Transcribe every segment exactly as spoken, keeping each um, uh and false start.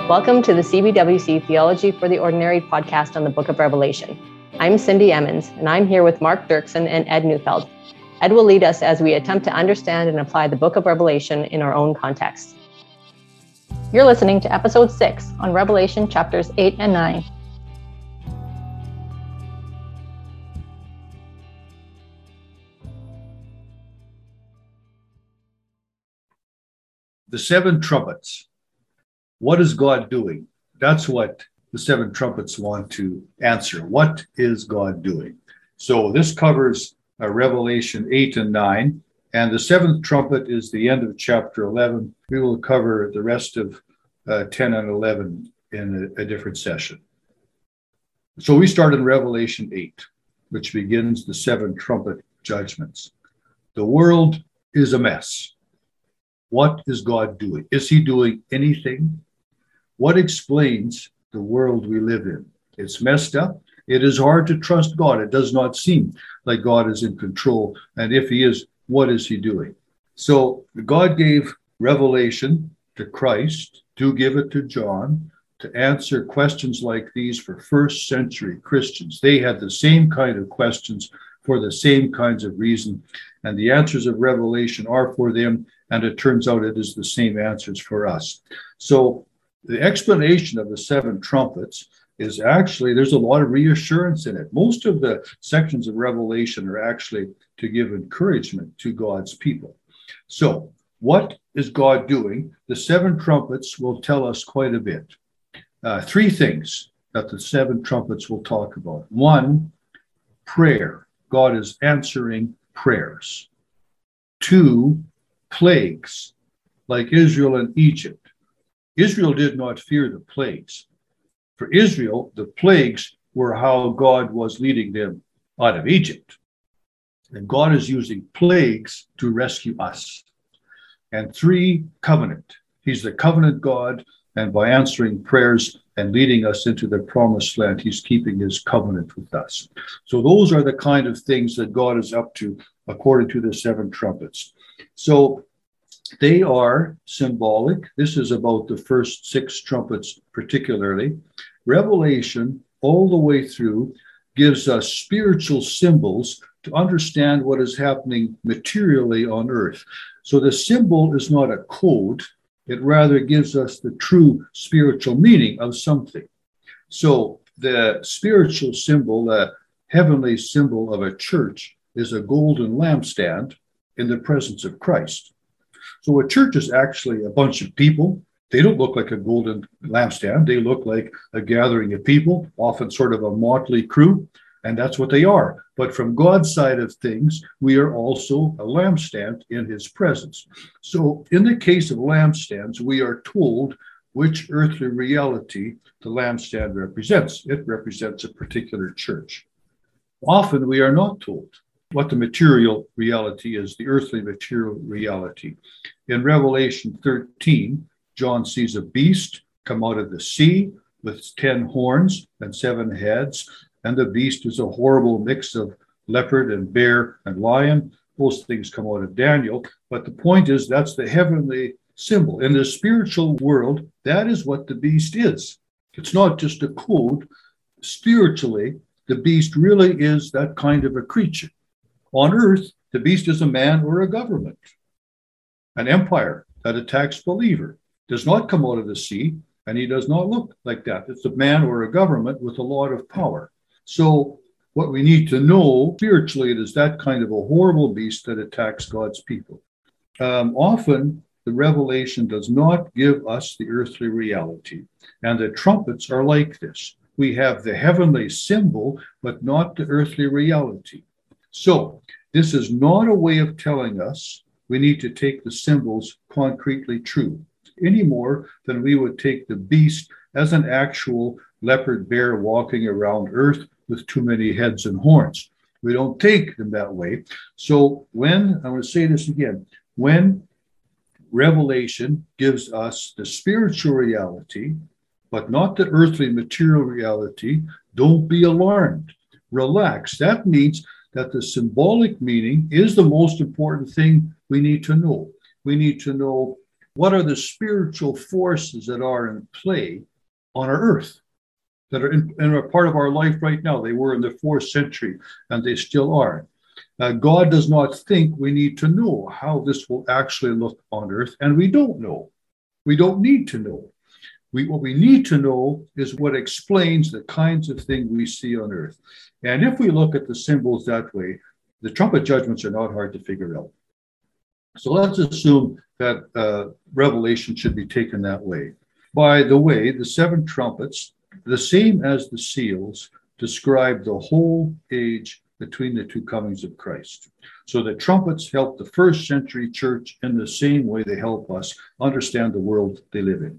Welcome to the C B W C Theology for the Ordinary podcast on the Book of Revelation. I'm Cindy Emmons, and I'm here with Mark Dirksen and Ed Neufeld. Ed will lead us as we attempt to understand and apply the Book of Revelation in our own context. You're listening to episode six on Revelation chapters eight and nine. The seven trumpets. What is God doing? That's what the seven trumpets want to answer. What is God doing? So this covers uh, Revelation eight and nine, and the seventh trumpet is the end of chapter eleven. We will cover the rest of uh, ten and eleven in a, a different session. So we start in Revelation eight, which begins the seven trumpet judgments. The world is a mess. What is God doing? Is he doing anything? What explains the world we live in? It's messed up. It is hard to trust God. It does not seem like God is in control. And if he is, what is he doing? So God gave revelation to Christ, to give it to John, to answer questions like these for first century Christians. They had the same kind of questions for the same kinds of reason. And the answers of Revelation are for them. And it turns out it is the same answers for us. So the explanation of the seven trumpets is actually, there's a lot of reassurance in it. Most of the sections of Revelation are actually to give encouragement to God's people. So what is God doing? The seven trumpets will tell us quite a bit. Uh, three things that the seven trumpets will talk about. One, prayer. God is answering prayers. Two, plagues, like Israel and Egypt. Israel did not fear the plagues. For Israel, the plagues were how God was leading them out of Egypt. And God is using plagues to rescue us. And three, covenant. He's the covenant God, and by answering prayers and leading us into the promised land, he's keeping his covenant with us. So those are the kind of things that God is up to according to the seven trumpets. So they are symbolic. This is about the first six trumpets particularly. Revelation, all the way through, gives us spiritual symbols to understand what is happening materially on earth. So the symbol is not a code. It rather gives us the true spiritual meaning of something. So the spiritual symbol, the heavenly symbol of a church, is a golden lampstand in the presence of Christ. So a church is actually a bunch of people. They don't look like a golden lampstand. They look like a gathering of people, often sort of a motley crew, and that's what they are. But from God's side of things, we are also a lampstand in his presence. So in the case of lampstands, we are told which earthly reality the lampstand represents. It represents a particular church. Often we are not told what the material reality is, the earthly material reality. In Revelation thirteen, John sees a beast come out of the sea with ten horns and seven heads, and the beast is a horrible mix of leopard and bear and lion. Those things come out of Daniel, but the point is that's the heavenly symbol. In the spiritual world, that is what the beast is. It's not just a code. Spiritually, the beast really is that kind of a creature. On earth, the beast is a man or a government, an empire that attacks believer. Does not come out of the sea, and he does not look like that. It's a man or a government with a lot of power. So what we need to know spiritually, it is that kind of a horrible beast that attacks God's people. Um, often, the revelation does not give us the earthly reality, and the trumpets are like this. We have the heavenly symbol, but not the earthly reality. So this is not a way of telling us we need to take the symbols concretely true, any more than we would take the beast as an actual leopard bear walking around earth with too many heads and horns. We don't take them that way. So when, I'm going to say this again, when Revelation gives us the spiritual reality, but not the earthly material reality, don't be alarmed. Relax. That means that the symbolic meaning is the most important thing we need to know. We need to know What are the spiritual forces that are in play on our earth, that are in, in a part of our life right now? They were in the fourth century, and they still are. Uh, God does not think we need to know how this will actually look on earth, and we don't know. We don't need to know. We, what we need to know is what explains the kinds of things we see on earth. And if we look at the symbols that way, the trumpet judgments are not hard to figure out. So let's assume that uh, Revelation should be taken that way. By the way, the seven trumpets, the same as the seals, describe the whole age between the two comings of Christ. So the trumpets help the first century church in the same way they help us understand the world they live in.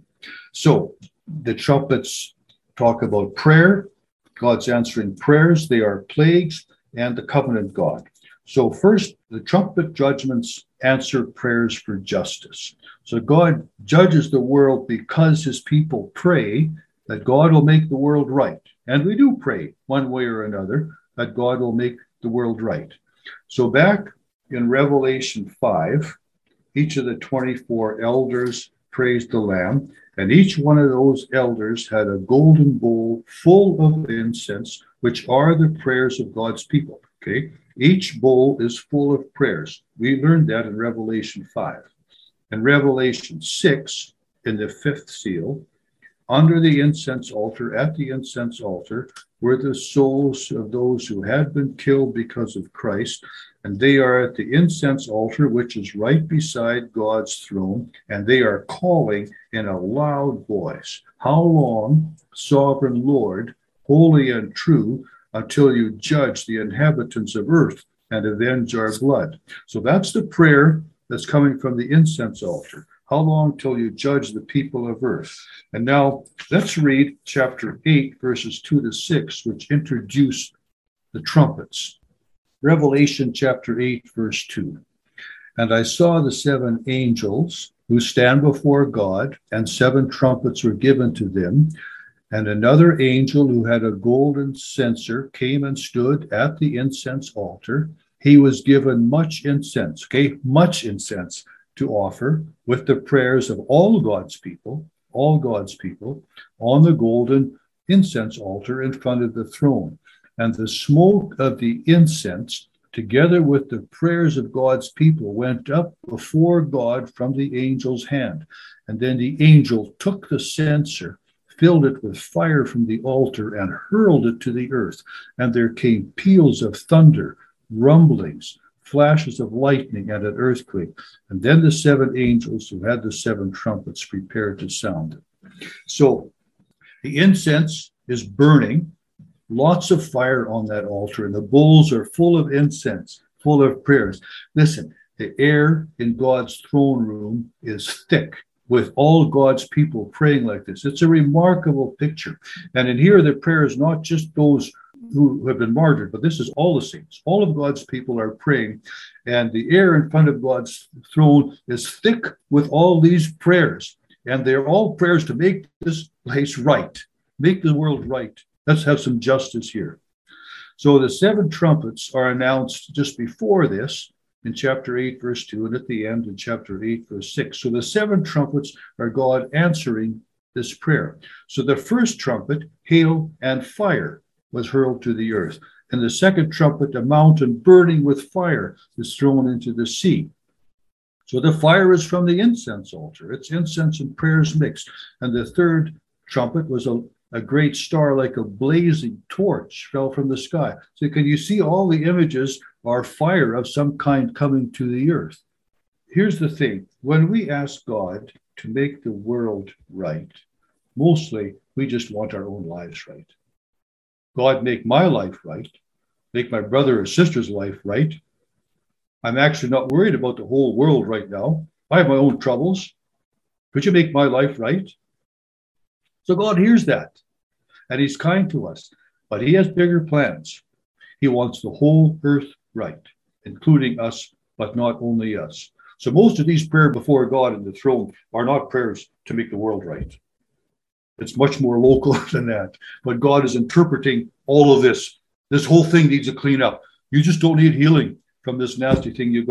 So the trumpets talk about prayer, God's answering prayers, they are plagues, and the covenant God. So first, the trumpet judgments answer prayers for justice. So God judges the world because his people pray that God will make the world right. And we do pray one way or another that God will make the world right. So back in Revelation five, each of the twenty-four elders praised the Lamb, and each one of those elders had a golden bowl full of incense, which are the prayers of God's people. Okay, each bowl is full of prayers. We learned that in Revelation five. In Revelation six, in the fifth seal, under the incense altar, at the incense altar, were the souls of those who had been killed because of Christ, and they are at the incense altar, which is right beside God's throne, and they are calling in a loud voice, "How long, sovereign Lord, holy and true, until you judge the inhabitants of earth and avenge our blood?" So that's the prayer that's coming from the incense altar. How long till you judge the people of earth? And now let's read chapter eight, verses two to six, which introduce the trumpets. Revelation chapter eight, verse two. "And I saw the seven angels who stand before God, and seven trumpets were given to them. And another angel who had a golden censer came and stood at the incense altar. He was given much incense," okay, much incense, "to offer with the prayers of all God's people, all God's people, on the golden incense altar in front of the throne. And the smoke of the incense, together with the prayers of God's people, went up before God from the angel's hand. And then the angel took the censer, filled it with fire from the altar, and hurled it to the earth. And there came peals of thunder, rumblings, flashes of lightning, and an earthquake. And then the seven angels who had the seven trumpets prepared to sound it." So the incense is burning, lots of fire on that altar, and the bowls are full of incense, full of prayers. Listen, the air in God's throne room is thick with all God's people praying like this. It's a remarkable picture. And in here, the prayer is not just those who have been martyred, but this is all the saints. All of God's people are praying, and the air in front of God's throne is thick with all these prayers, and they're all prayers to make this place right, make the world right. Let's have some justice here. So the seven trumpets are announced just before this in chapter eight, verse two, and at the end in chapter eight, verse six. So the seven trumpets are God answering this prayer. So the first trumpet, hail and fire, was hurled to the earth. And the second trumpet, a mountain burning with fire, is thrown into the sea. So the fire is from the incense altar. It's incense and prayers mixed. And the third trumpet was a, a great star like a blazing torch fell from the sky. So can you see all the images are fire of some kind coming to the earth? Here's the thing. When we ask God to make the world right, mostly we just want our own lives right. God, make my life right, make my brother or sister's life right. I'm actually not worried about the whole world right now. I have my own troubles. Could you make my life right? So God hears that, and he's kind to us, but he has bigger plans. He wants the whole earth right, including us, but not only us. So most of these prayers before God in the throne are not prayers to make the world right. It's much more local than that. But God is interpreting all of this. This whole thing needs a clean up. You just don't need healing from this nasty thing you got.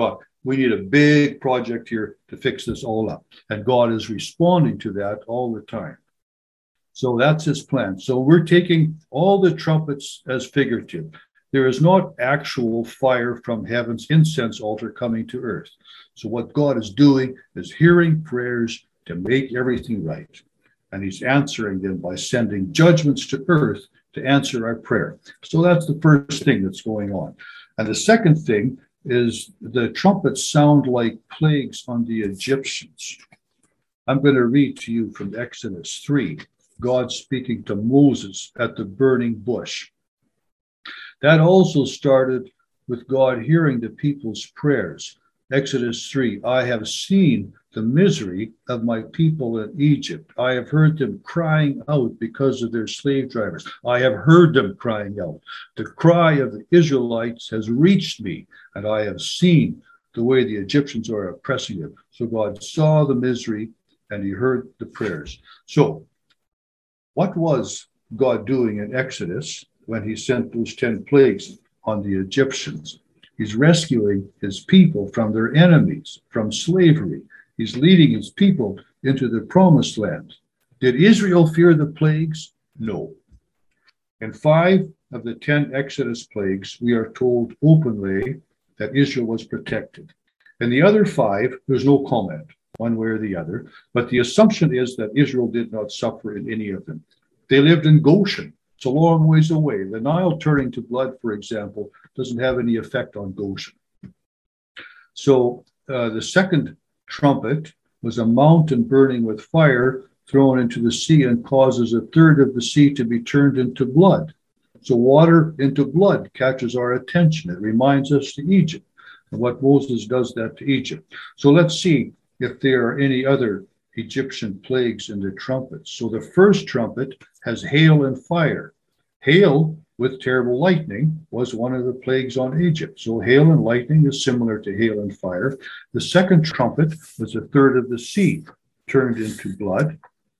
We need a big project here to fix this all up. And God is responding to that all the time. So that's his plan. So we're taking all the trumpets as figurative. There is not actual fire from heaven's incense altar coming to earth. So what God is doing is hearing prayers to make everything right. And he's answering them by sending judgments to earth to answer our prayer. So that's the first thing that's going on. And the second thing is the trumpets sound like plagues on the Egyptians. I'm going to read to you from Exodus three, God speaking to Moses at the burning bush. That also started with God hearing the people's prayers. Exodus three, I have seen the misery of my people in Egypt. I have heard them crying out because of their slave drivers. I have heard them crying out. The cry of the Israelites has reached me, and I have seen the way the Egyptians are oppressing them. So God saw the misery, and he heard the prayers. So what was God doing in Exodus when he sent those ten plagues on the Egyptians? He's rescuing his people from their enemies, from slavery. He's leading his people into the promised land. Did Israel fear the plagues? No. In five of the ten Exodus plagues, we are told openly that Israel was protected. In the other five, there's no comment, one way or the other, but the assumption is that Israel did not suffer in any of them. They lived in Goshen. It's a long ways away. The Nile turning to blood, for example, doesn't have any effect on Goshen. So uh, the second trumpet was a mountain burning with fire thrown into the sea and causes a third of the sea to be turned into blood. So water into blood catches our attention. It reminds us to Egypt and what Moses does that to Egypt. So let's see if there are any other Egyptian plagues in the trumpets. So the first trumpet has hail and fire. Hail with terrible lightning was one of the plagues on Egypt. So hail and lightning is similar to hail and fire. The second trumpet was a third of the sea turned into blood.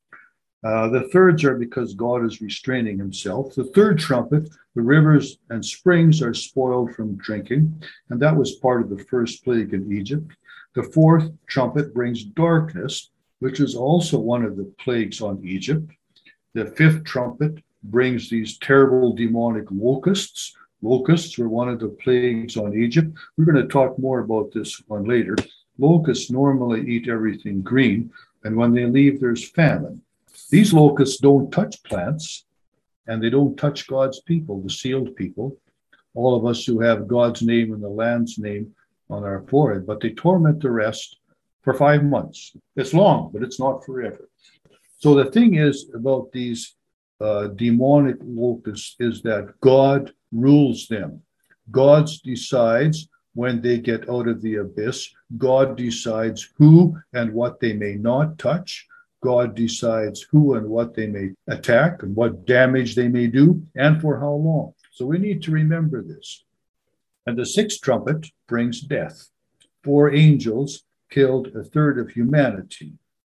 Uh, the thirds are because God is restraining himself. The third trumpet, the rivers and springs are spoiled from drinking, and that was part of the first plague in Egypt. The fourth trumpet brings darkness, which is also one of the plagues on Egypt. The fifth trumpet brings these terrible demonic locusts. Locusts were one of the plagues on Egypt. We're going to talk more about this one later. Locusts normally eat everything green, and when they leave, there's famine. These locusts don't touch plants, and they don't touch God's people, the sealed people, all of us who have God's name and the land's name on our forehead, but they torment the rest for five months. It's long, but it's not forever. So the thing is about these uh, demonic locusts is that God rules them. God decides when they get out of the abyss. God decides who and what they may not touch. God decides who and what they may attack and what damage they may do and for how long. So we need to remember this. And the sixth trumpet brings death. Four angels killed a third of humanity,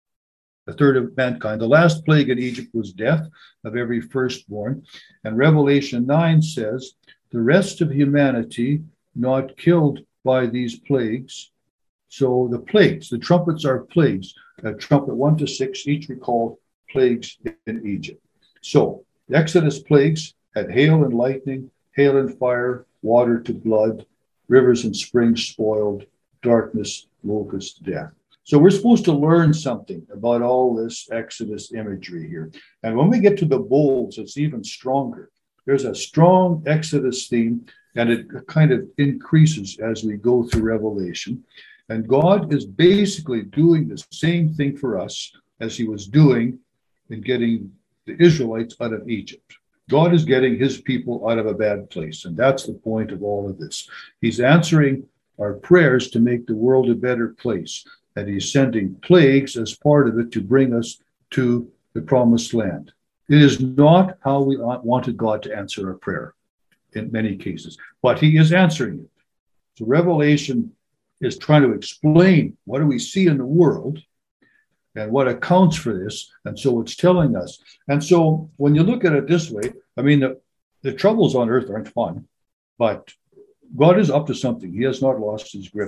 a third of mankind. The last plague in Egypt was death of every firstborn. And Revelation nine says, the rest of humanity not killed by these plagues. So the plagues, the trumpets are plagues. Uh, trumpet one to six, each recall plagues in Egypt. So the Exodus plagues had hail and lightning, hail and fire, water to blood, rivers and springs spoiled, darkness, locust, death. So we're supposed to learn something about all this Exodus imagery here. And when we get to the bowls, it's even stronger. There's a strong Exodus theme, and it kind of increases as we go through Revelation. And God is basically doing the same thing for us as he was doing in getting the Israelites out of Egypt. God is getting his people out of a bad place. And that's the point of all of this. He's answering our prayers to make the world a better place. And he's sending plagues as part of it to bring us to the promised land. It is not how we wanted God to answer our prayer in many cases, but he is answering it. So Revelation is trying to explain what do we see in the world and what accounts for this. And so it's telling us. And so when you look at it this way, I mean, the, the troubles on earth aren't fun, but God is up to something. He has not lost his grip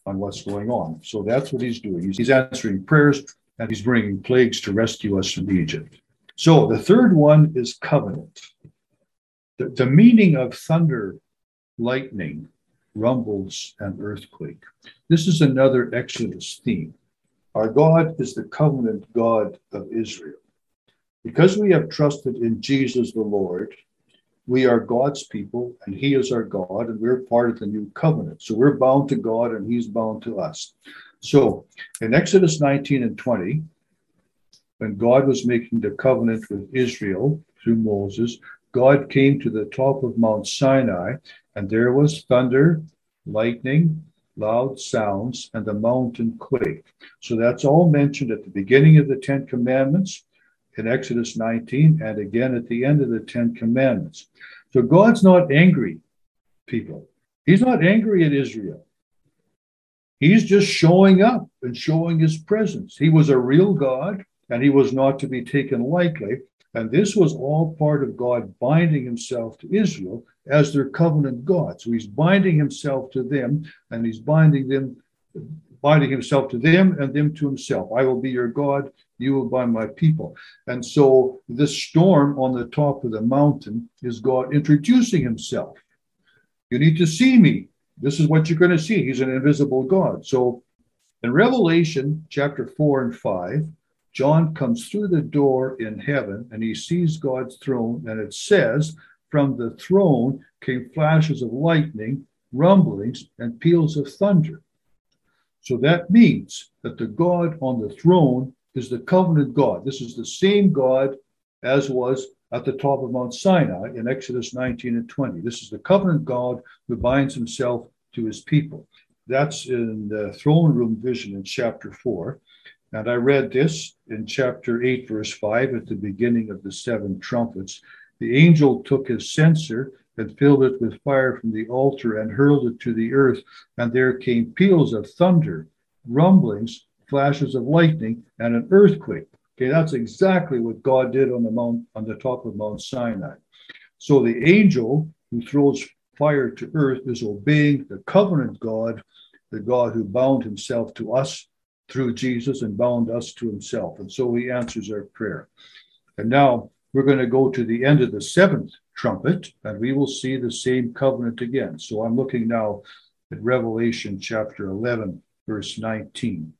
on what's going on. So that's what he's doing. He's, he's answering prayers, and he's bringing plagues to rescue us from Egypt. So the third one is covenant. The, the meaning of thunder, lightning, rumbles, and earthquake. This is another Exodus theme. Our God is the covenant God of Israel. Because we have trusted in Jesus the Lord, we are God's people, and he is our God, and we're part of the new covenant. So we're bound to God, and he's bound to us. So in Exodus nineteen and twenty, when God was making the covenant with Israel through Moses, God came to the top of Mount Sinai, and there was thunder, lightning, loud sounds, and the mountain quake. So that's all mentioned at the beginning of the Ten Commandments in Exodus nineteen, and again at the end of the Ten Commandments. So God's not angry, people. He's not angry at Israel. He's just showing up and showing his presence. He was a real God, and he was not to be taken lightly. And this was all part of God binding himself to Israel as their covenant God. So he's binding himself to them, and he's binding them, binding himself to them and them to himself. I will be your God, you will be my people. And so this storm on the top of the mountain is God introducing himself. You need to see me. This is what you're going to see. He's an invisible God. So in Revelation chapter four and five, John comes through the door in heaven, and he sees God's throne, and it says, from the throne came flashes of lightning, rumblings, and peals of thunder. So that means that the God on the throne is the covenant God. This is the same God as was at the top of Mount Sinai in Exodus nineteen and twenty. This is the covenant God who binds himself to his people. That's in the throne room vision in chapter four. And I read this in chapter eight, verse five, at the beginning of the seven trumpets. The angel took his censer and filled it with fire from the altar and hurled it to the earth. And there came peals of thunder, rumblings, flashes of lightning, and an earthquake. Okay, that's exactly what God did on the mount, on the top of Mount Sinai. So the angel who throws fire to earth is obeying the covenant God, the God who bound himself to us through Jesus and bound us to himself. And so he answers our prayer. And now we're going to go to the end of the seventh trumpet, and we will see the same covenant again. So I'm looking now at Revelation chapter eleven, verse nineteen.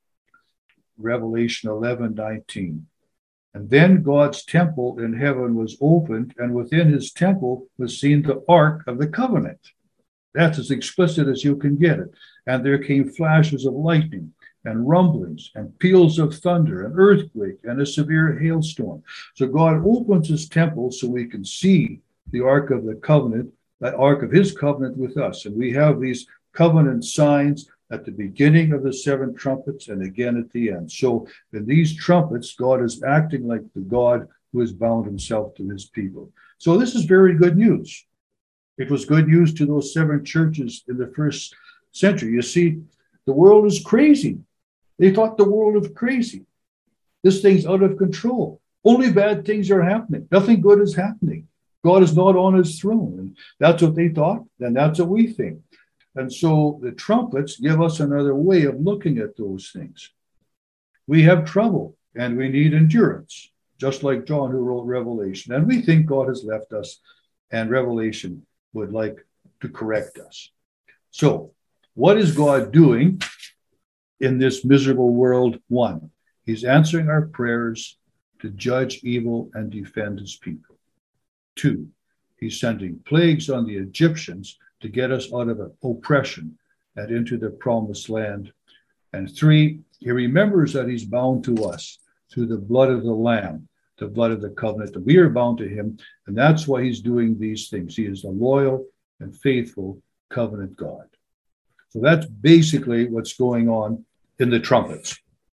Revelation eleven, nineteen. And then God's temple in heaven was opened, and within his temple was seen the ark of the covenant. That's as explicit as you can get it. And there came flashes of lightning, and rumblings, and peals of thunder, and earthquake, and a severe hailstorm. So God opens his temple so we can see the Ark of the Covenant, the Ark of his covenant with us. And we have these covenant signs at the beginning of the seven trumpets and again at the end. So in these trumpets, God is acting like the God who has bound himself to his people. So this is very good news. It was good news to those seven churches in the first century. You see, the world is crazy. They thought the world was crazy. This thing's out of control. Only bad things are happening. Nothing good is happening. God is not on his throne. And that's what they thought, and that's what we think. And so the trumpets give us another way of looking at those things. We have trouble, and we need endurance, just like John who wrote Revelation. And we think God has left us, and Revelation would like to correct us. So what is God doing in this miserable world? One, he's answering our prayers to judge evil and defend his people. Two, he's sending plagues on the Egyptians to get us out of oppression and into the promised land. And three, he remembers that he's bound to us through the blood of the Lamb, the blood of the covenant, that we are bound to him. And that's why he's doing these things. He is the loyal and faithful covenant God. So that's basically what's going on in the trumpets.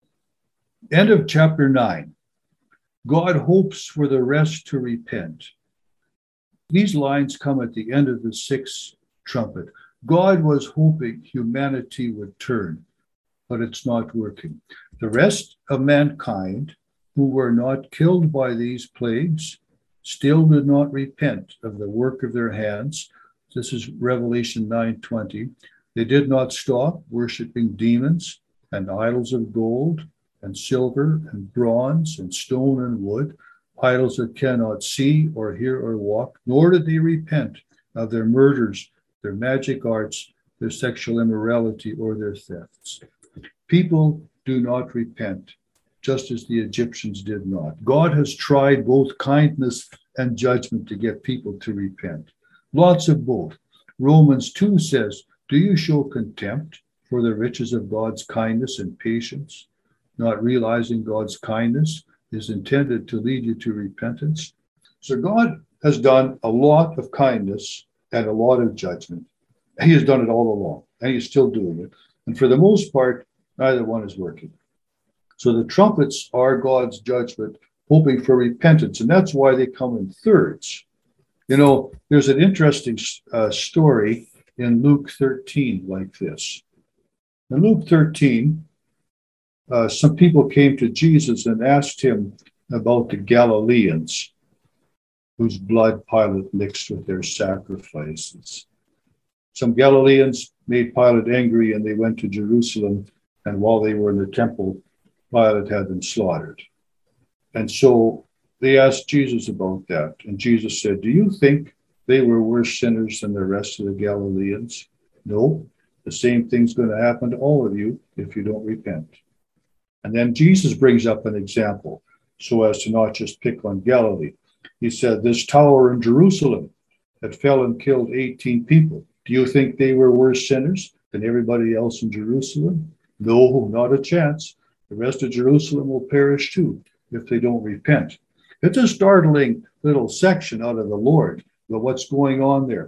End of chapter nine. God hopes for the rest to repent. These lines come at the end of the sixth trumpet. God was hoping humanity would turn, but it's not working. The rest of mankind who were not killed by these plagues still did not repent of the work of their hands. This is Revelation nine twenty. They did not stop worshiping demons and idols of gold and silver and bronze and stone and wood, idols that cannot see or hear or walk, nor did they repent of their murders, their magic arts, their sexual immorality, or their thefts. People do not repent, just as the Egyptians did not. God has tried both kindness and judgment to get people to repent. Lots of both. Romans two says, do you show contempt for the riches of God's kindness and patience, not realizing God's kindness is intended to lead you to repentance? So God has done a lot of kindness and a lot of judgment. He has done it all along, and he's still doing it. And for the most part, neither one is working. So the trumpets are God's judgment, hoping for repentance, and that's why they come in thirds. You know, there's an interesting uh, story in Luke thirteen like this. In Luke thirteen, uh, some people came to Jesus and asked him about the Galileans, whose blood Pilate mixed with their sacrifices. Some Galileans made Pilate angry, and they went to Jerusalem, and while they were in the temple, Pilate had them slaughtered. And so they asked Jesus about that, and Jesus said, do you think they were worse sinners than the rest of the Galileans? No, the same thing's going to happen to all of you if you don't repent. And then Jesus brings up an example so as to not just pick on Galilee. He said, this tower in Jerusalem that fell and killed eighteen people, do you think they were worse sinners than everybody else in Jerusalem? No, not a chance. The rest of Jerusalem will perish too if they don't repent. It's a startling little section out of the Lord about what's going on there.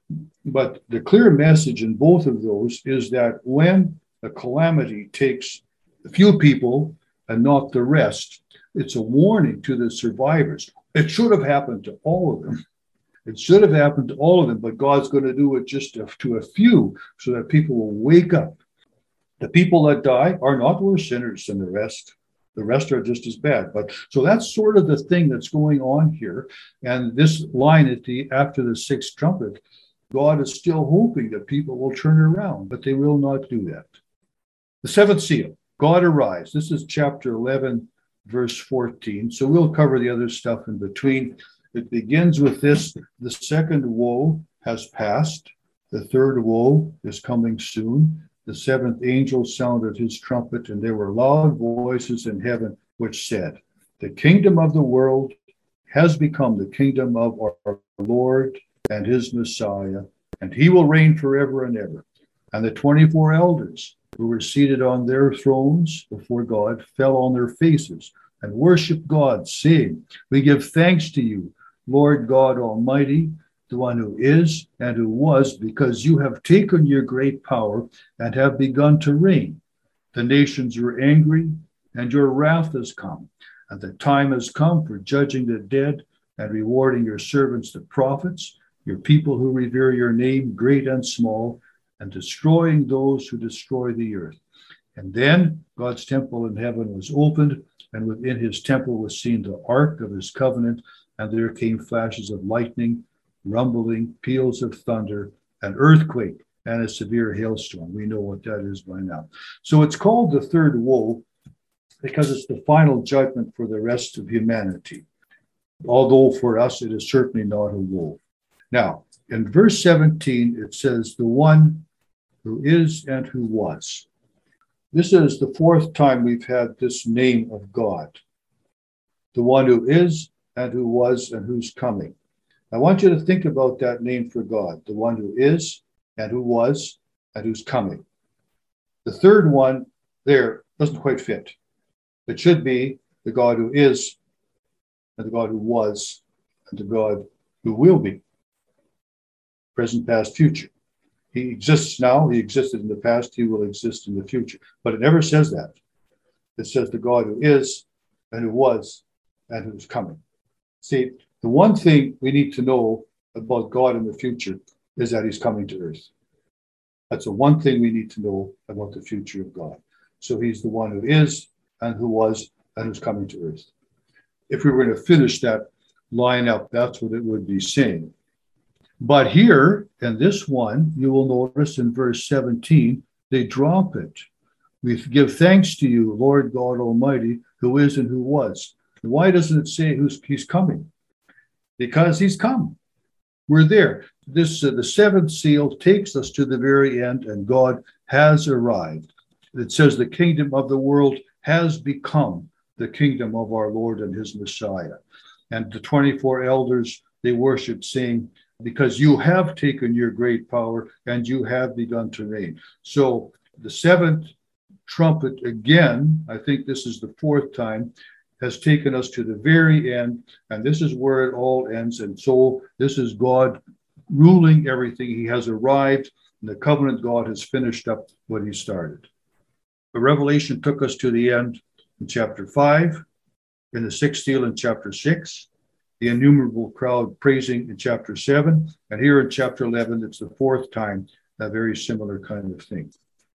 But the clear message in both of those is that when a calamity takes a few people and not the rest, it's a warning to the survivors. It should have happened to all of them. It should have happened to all of them, but God's going to do it just to, to a few so that people will wake up. The people that die are not worse sinners than the rest. The rest are just as bad. But so that's sort of the thing that's going on here. And this line at the after the sixth trumpet, God is still hoping that people will turn around, but they will not do that. The seventh seal, God arrives. This is chapter eleven, verse fourteen. So we'll cover the other stuff in between. It begins with this: the second woe has passed. The third woe is coming soon. The seventh angel sounded his trumpet, and there were loud voices in heaven which said, the kingdom of the world has become the kingdom of our Lord and his Messiah, and he will reign forever and ever. And the twenty-four elders who were seated on their thrones before God fell on their faces and worshiped God, saying, we give thanks to you, Lord God Almighty, the one who is and who was, because you have taken your great power and have begun to reign. The nations were angry, and your wrath has come, and the time has come for judging the dead and rewarding your servants, the prophets, your people who revere your name, great and small, and destroying those who destroy the earth. And then God's temple in heaven was opened, and within his temple was seen the ark of his covenant, and there came flashes of lightning, rumbling, peals of thunder, an earthquake, and a severe hailstorm. We know what that is by now. So it's called the third woe because it's the final judgment for the rest of humanity. Although for us, it is certainly not a woe. Now, in verse seventeen, it says, the one who is and who was. This is the fourth time we've had this name of God. The one who is and who was and who's coming. I want you to think about that name for God, the one who is and who was and who's coming. The third one there doesn't quite fit. It should be the God who is and the God who was and the God who will be. Present, past, future. He exists now, he existed in the past, he will exist in the future. But it never says that. It says the God who is and who was and who's coming. See, the one thing we need to know about God in the future is that he's coming to earth. That's the one thing we need to know about the future of God. So he's the one who is and who was and who's coming to earth. If we were going to finish that line up, that's what it would be saying. But here, in this one, you will notice in verse seventeen, they drop it. We give thanks to you, Lord God Almighty, who is and who was. Why doesn't it say who's he's coming? Because he's come. We're there. This uh, the seventh seal takes us to the very end, and God has arrived. It says the kingdom of the world has become the kingdom of our Lord and his Messiah. And the twenty-four elders, they worship, saying, because you have taken your great power and you have begun to reign. So the seventh trumpet again, I think this is the fourth time, has taken us to the very end, and this is where it all ends. And so this is God ruling everything. He has arrived, and the covenant God has finished up what he started. The Revelation took us to the end in chapter five, in the sixth seal in chapter six, the innumerable crowd praising in chapter seven, and here in chapter eleven, it's the fourth time, a very similar kind of thing.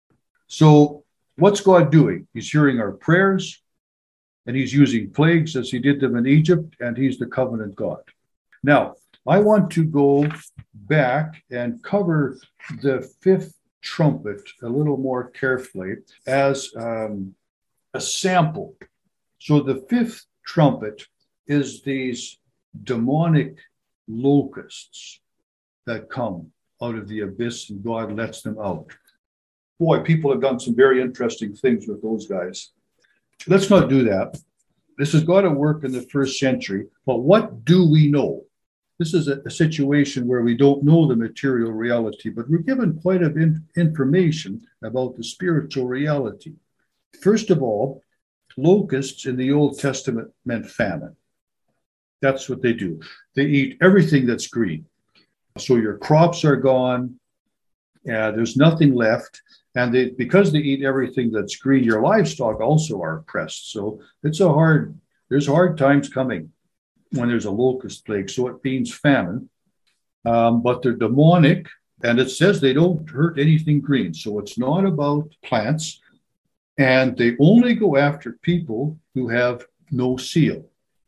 So what's God doing? He's hearing our prayers, and he's using plagues as he did them in Egypt, and he's the covenant God. Now, I want to go back and cover the fifth trumpet a little more carefully as um, a sample. So the fifth trumpet is these demonic locusts that come out of the abyss, and God lets them out. Boy, people have done some very interesting things with those guys. Let's not do that. This has got to work in the first century. But what do we know? This is a, a situation where we don't know the material reality, but we're given quite a bit of information about the spiritual reality. First of all, locusts in the Old Testament meant famine. That's what they do. They eat everything that's green. So your crops are gone. Uh, there's nothing left. And they, because they eat everything that's green, your livestock also are oppressed. So it's a hard, there's hard times coming when there's a locust plague. So it means famine. Um, but they're demonic, and it says they don't hurt anything green. So it's not about plants. And they only go after people who have no seal.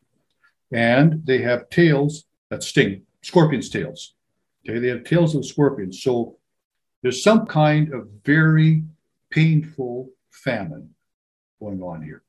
And they have tails that sting, scorpion's tails. Okay, they have tails of scorpions. So there's some kind of very painful famine going on here.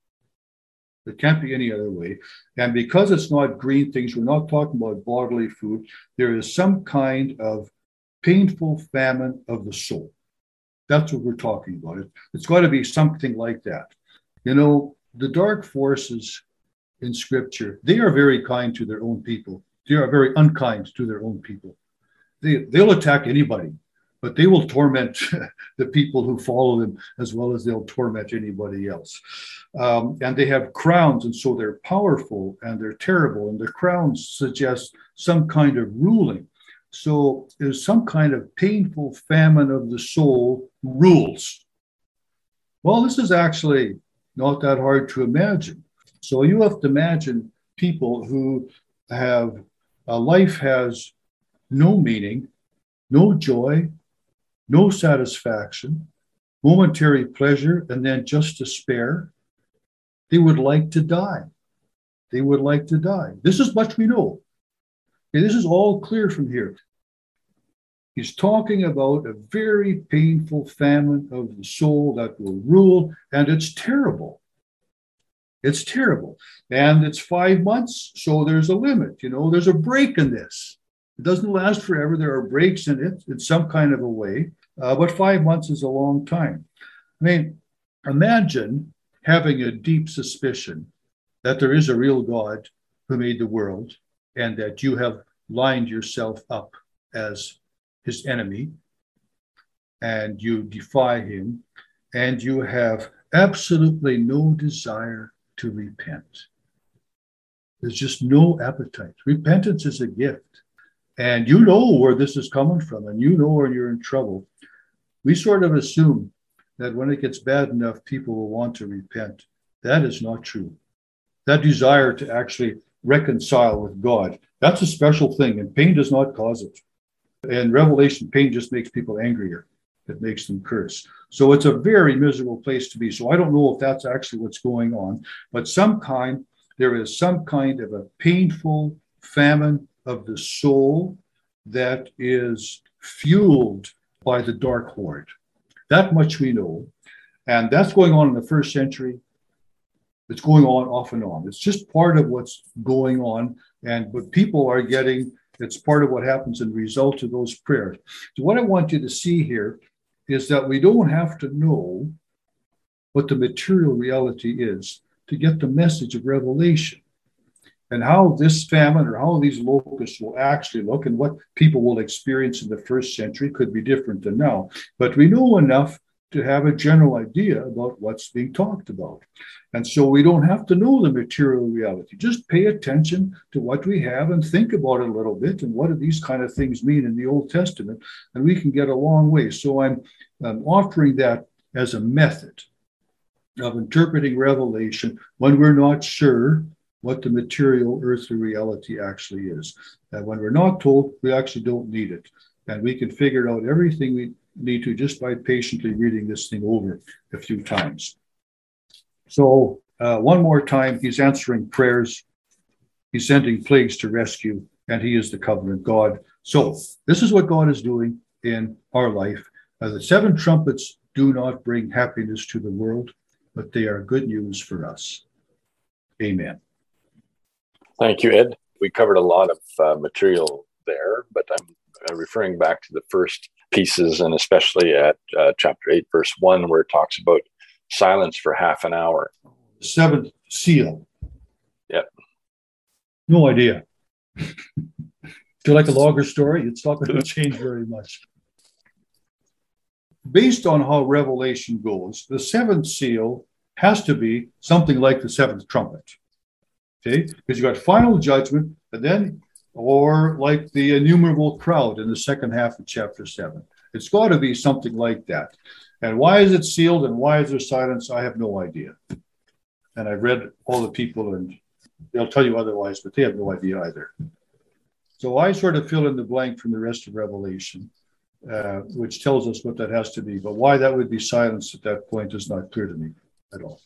It can't be any other way. And because it's not green things, we're not talking about bodily food, there is some kind of painful famine of the soul. That's what we're talking about. It, it's got to be something like that. You know, the dark forces in Scripture, they are very kind to their own people. They are very unkind to their own people. They, they'll attack anybody, but they will torment the people who follow them as well as they'll torment anybody else. Um, and they have crowns, and so they're powerful and they're terrible, and the crowns suggest some kind of ruling. So there's some kind of painful famine of the soul rules. Well, this is actually not that hard to imagine. So you have to imagine people who have, uh, life has no meaning, no joy, no satisfaction, momentary pleasure, and then just despair. They would like to die. They would like to die. This is much we know. Okay, this is all clear from here. He's talking about a very painful famine of the soul that will rule, and it's terrible. It's terrible. And it's five months, so there's a limit. You know, there's a break in this. It doesn't last forever. There are breaks in it in some kind of a way. Uh, but five months is a long time. I mean, imagine having a deep suspicion that there is a real God who made the world and that you have lined yourself up as his enemy and you defy him and you have absolutely no desire to repent. There's just no appetite. Repentance is a gift. And you know where this is coming from, and you know where you're in trouble. We sort of assume that when it gets bad enough, people will want to repent. That is not true. That desire to actually reconcile with God, that's a special thing, and pain does not cause it. In Revelation, pain just makes people angrier. It makes them curse. So it's a very miserable place to be. So I don't know if that's actually what's going on, but some kind, there is some kind of a painful famine of the soul that is fueled by the Dark Horde. That much we know. And that's going on in the first century. It's going on off and on. It's just part of what's going on. And what people are getting, it's part of what happens in result of those prayers. So what I want you to see here is that we don't have to know what the material reality is to get the message of Revelation. And how this famine or how these locusts will actually look and what people will experience in the first century could be different than now. But we know enough to have a general idea about what's being talked about. And so we don't have to know the material reality. Just pay attention to what we have and think about it a little bit and what do these kind of things mean in the Old Testament, and we can get a long way. So I'm, I'm offering that as a method of interpreting Revelation when we're not sure what the material earthly reality actually is. And when we're not told, we actually don't need it. And we can figure out everything we need to just by patiently reading this thing over a few times. So uh, one more time, he's answering prayers. He's sending plagues to rescue, and he is the covenant God. So this is what God is doing in our life. Uh, the seven trumpets do not bring happiness to the world, but they are good news for us. Amen. Thank you, Ed. We covered a lot of uh, material there, but I'm uh, referring back to the first pieces, and especially at uh, chapter eight, verse one, where it talks about silence for half an hour. Seventh seal. Yep. No idea. Do you like a longer story? It's not going to change very much. Based on how Revelation goes, the seventh seal has to be something like the seventh trumpet. Okay, because you got final judgment, and then, or like the innumerable crowd in the second half of chapter seven. It's got to be something like that. And why is it sealed and why is there silence? I have no idea. And I've read all the people, and they'll tell you otherwise, but they have no idea either. So I sort of fill in the blank from the rest of Revelation, uh, which tells us what that has to be. But why that would be silenced at that point is not clear to me at all.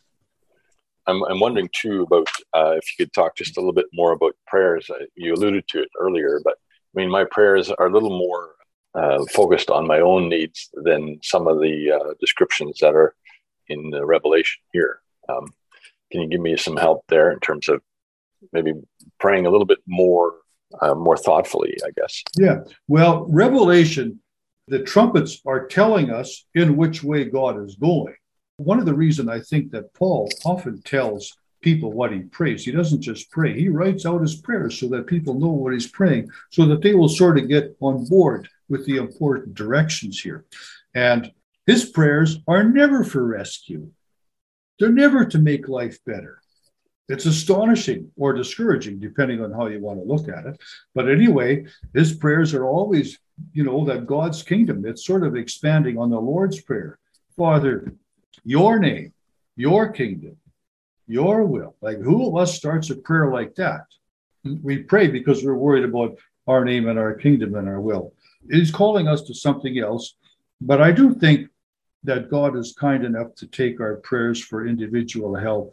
I'm, I'm wondering, too, about uh, if you could talk just a little bit more about prayers. Uh, you alluded to it earlier, but I mean, my prayers are a little more uh, focused on my own needs than some of the uh, descriptions that are in the Revelation here. Um, can you give me some help there in terms of maybe praying a little bit more, uh, more thoughtfully, I guess? Yeah. Well, Revelation, the trumpets are telling us in which way God is going. One of the reasons I think that Paul often tells people what he prays, he doesn't just pray, he writes out his prayers so that people know what he's praying, so that they will sort of get on board with the important directions here. And his prayers are never for rescue. They're never to make life better. It's astonishing or discouraging, depending on how you want to look at it. But anyway, his prayers are always, you know, that God's kingdom, it's sort of expanding on the Lord's Prayer. Father, your name, your kingdom, your will. Like, who of us starts a prayer like that? We pray because we're worried about our name and our kingdom and our will. He's calling us to something else. But I do think that God is kind enough to take our prayers for individual help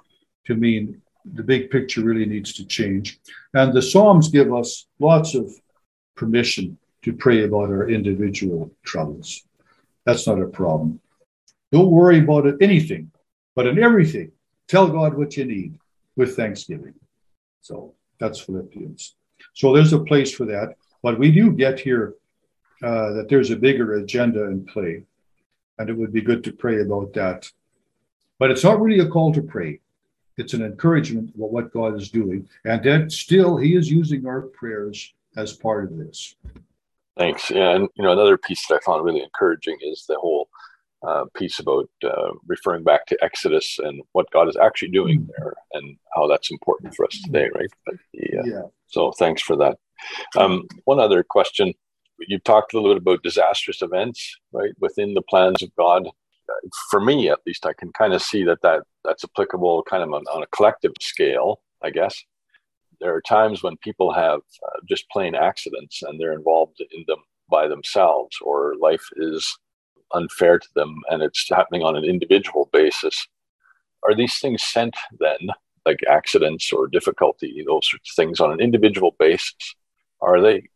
to mean the big picture really needs to change. And the Psalms give us lots of permission to pray about our individual troubles. That's not a problem. Don't worry about it, anything, but in everything, tell God what you need with thanksgiving. So that's Philippians. So there's a place for that. But we do get here uh, that there's a bigger agenda in play, and it would be good to pray about that. But it's not really a call to pray. It's an encouragement about what God is doing. And that still, he is using our prayers as part of this. Thanks. Yeah, and you know, another piece that I found really encouraging is the whole Uh, piece about uh, referring back to Exodus and what God is actually doing there and how that's important for us today, right? But the, uh, yeah. So thanks for that. Um, one other question. You talked a little bit about disastrous events, right, within the plans of God. For me, at least, I can kind of see that, that that's applicable kind of on, on a collective scale, I guess. There are times when people have uh, just plain accidents and they're involved in them by themselves, or life is unfair to them and it's happening on an individual basis. Are these things sent then, like accidents or difficulty, those sorts of things on an individual basis, are they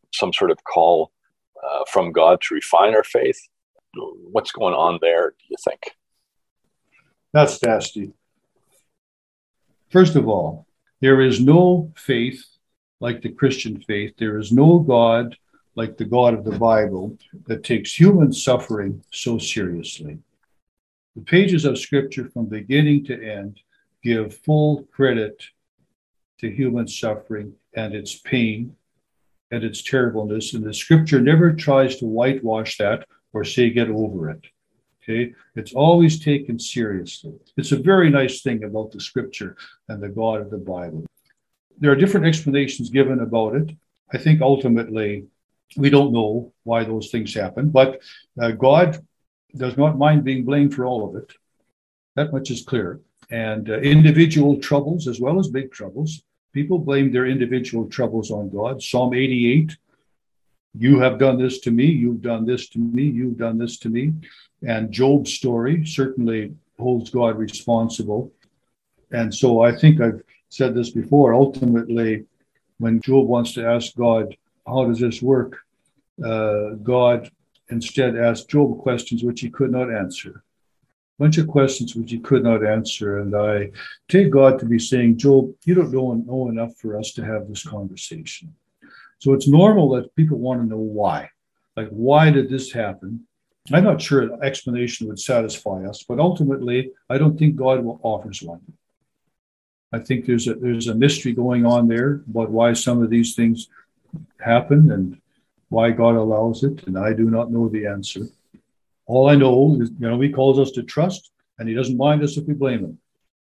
some sort of call uh, from God to refine our faith? What's going on there, do you think? That's nasty. First of all, there is no faith like the Christian faith. There is no God like the God of the Bible that takes human suffering so seriously. The pages of Scripture from beginning to end give full credit to human suffering and its pain and its terribleness. And the Scripture never tries to whitewash that or say, get over it. Okay? It's always taken seriously. It's a very nice thing about the Scripture and the God of the Bible. There are different explanations given about it. I think ultimately we don't know why those things happen, but uh, God does not mind being blamed for all of it. That much is clear. And uh, individual troubles as well as big troubles, people blame their individual troubles on God. Psalm eighty-eight, you have done this to me, you've done this to me, you've done this to me. And Job's story certainly holds God responsible. And so I think I've said this before, ultimately, when Job wants to ask God, how does this work? Uh, God instead asked Job questions which he could not answer. A bunch of questions which he could not answer. And I take God to be saying, Job, you don't know, know enough for us to have this conversation. So it's normal that people want to know why. Like, why did this happen? I'm not sure an explanation would satisfy us, but ultimately, I don't think God will offers one. I think there's a there's a mystery going on there about why some of these things happen and why God allows it, and I do not know the answer. All I know is, you know, he calls us to trust, and he doesn't mind us if we blame him.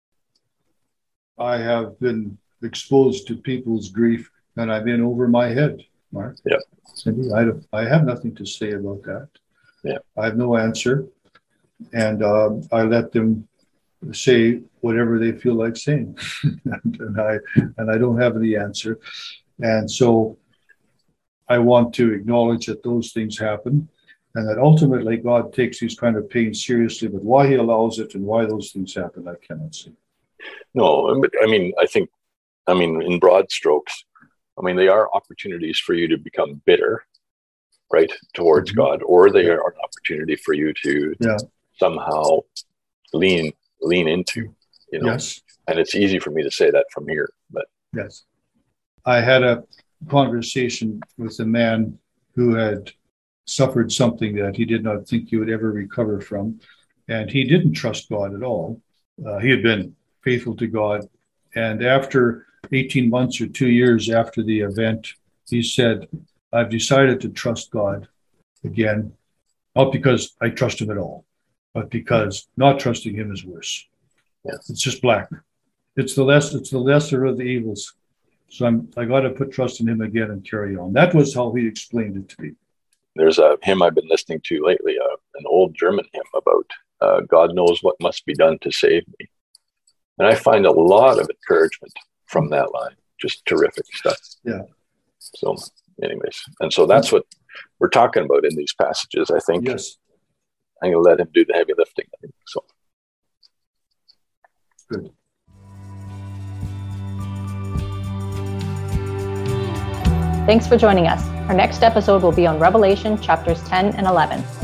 I have been exposed to people's grief, and I'm in over my head, Mark. Yeah. Cindy, I, don't, I have nothing to say about that. Yeah. I have no answer, and um, I let them say whatever they feel like saying, and, and I and I don't have the answer, and so I want to acknowledge that those things happen, and that ultimately God takes these kind of pain seriously. But why he allows it and why those things happen, I cannot see. No, I mean, I think, I mean, in broad strokes, I mean, they are opportunities for you to become bitter, right, towards mm-hmm. God, or they yeah. are an opportunity for you to yeah. somehow lean lean into, you know. Yes. And it's easy for me to say that from here, but yes. I had a conversation with a man who had suffered something that he did not think he would ever recover from, and he didn't trust God at all. Uh, he had been faithful to God, and after eighteen months or two years after the event, he said, I've decided to trust God again, not because I trust him at all, but because not trusting him is worse. Yeah. It's just black. It's the less. It's the lesser of the evils. So I'm. I got to put trust in him again and carry on. That was how he explained it to me. There's a hymn I've been listening to lately, uh, an old German hymn about uh, God knows what must be done to save me, and I find a lot of encouragement from that line. Just terrific stuff. Yeah. So, anyways, and so that's what we're talking about in these passages. I think. Yes. I'm going to let him do the heavy lifting. I think so. Good. Thanks for joining us. Our next episode will be on Revelation chapters ten and eleven.